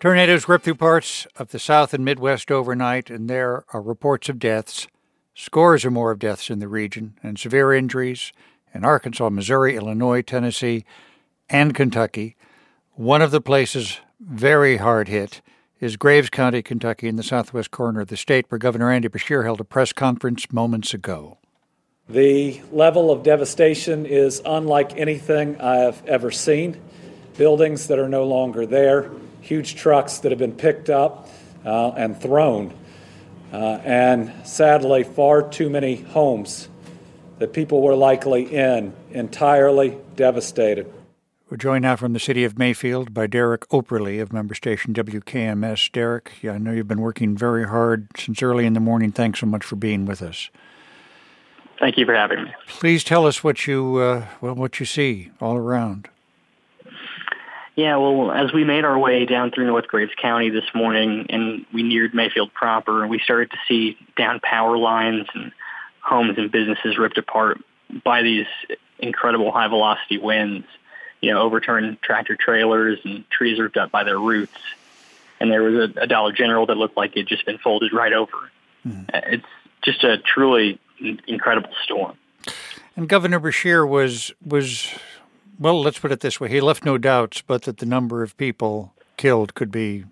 Tornadoes ripped through parts of the South and Midwest overnight, and there are reports of deaths, scores or more of deaths in the region, and severe injuries in Arkansas, Missouri, Illinois, Tennessee, and Kentucky. One of the places very hard hit is Graves County, Kentucky, in the southwest corner of the state, where Governor Andy Beshear held a press conference moments ago. The level of devastation is unlike anything I have ever seen. Buildings that are no longer there, huge trucks that have been picked up and thrown, and sadly, far too many homes that people were likely in, entirely devastated. We're joined now from the city of Mayfield by Derek Operly of member station WKMS. Derek, I know you've been working very hard since early in the morning. Thanks so much for being with us. Thank you for having me. Please tell us what you see all around. Yeah, well, as we made our way down through North Graves County this morning and we neared Mayfield proper, we started to see down power lines and homes and businesses ripped apart by these incredible high-velocity winds, overturned tractor trailers and trees ripped up by their roots. And there was a Dollar General that looked like it had just been folded right over. It's just a truly incredible storm. And Governor Beshear was well, let's put it this way. He left no doubts, but that the number of people killed could be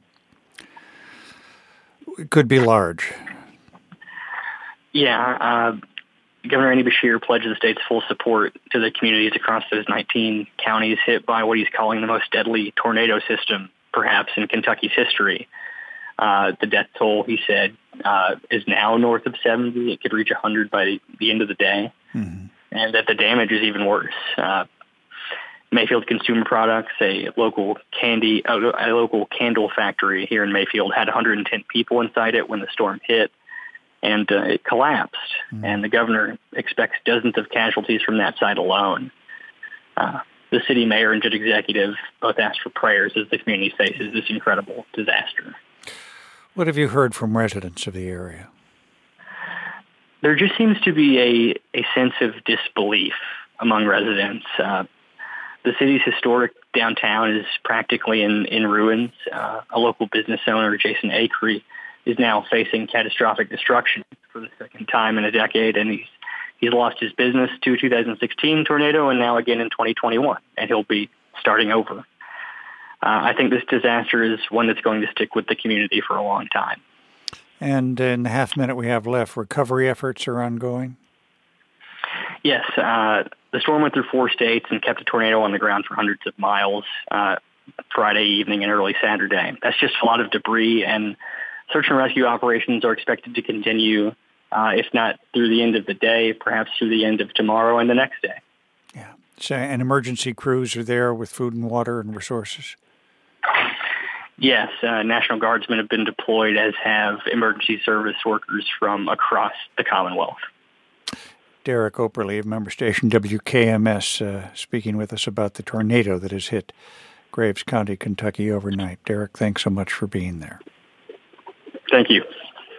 large. Yeah, Governor Andy Beshear pledged the state's full support to the communities across those 19 counties hit by what he's calling the most deadly tornado system, perhaps, in Kentucky's history. The death toll, he said, is now north of 70. It could reach 100 by the end of the day, and that the damage is even worse. Mayfield Consumer Products, a local candle factory here in Mayfield, had 110 people inside it when the storm hit, and it collapsed. And the governor expects dozens of casualties from that site alone. The city mayor and judge executive both asked for prayers as the community faces this incredible disaster. What have you heard from residents of the area? There just seems to be a sense of disbelief among residents. The city's historic downtown is practically in ruins. A local business owner, Jason Acree, is now facing catastrophic destruction for the second time in a decade, and he's lost his business to a 2016 tornado and now again in 2021, and he'll be starting over. I think this disaster is one that's going to stick with the community for a long time. And in the half minute we have left, recovery efforts are ongoing? Yes, the storm went through 4 states and kept a tornado on the ground for hundreds of miles Friday evening and early Saturday. That's just a lot of debris, and search and rescue operations are expected to continue, if not through the end of the day, perhaps through the end of tomorrow and the next day. Yeah, so, and emergency crews are there with food and water and resources? Yes, National Guardsmen have been deployed, as have emergency service workers from across the Commonwealth. Derek Operly of member station WKMS speaking with us about the tornado that has hit Graves County, Kentucky overnight. Derek, thanks so much for being there. Thank you.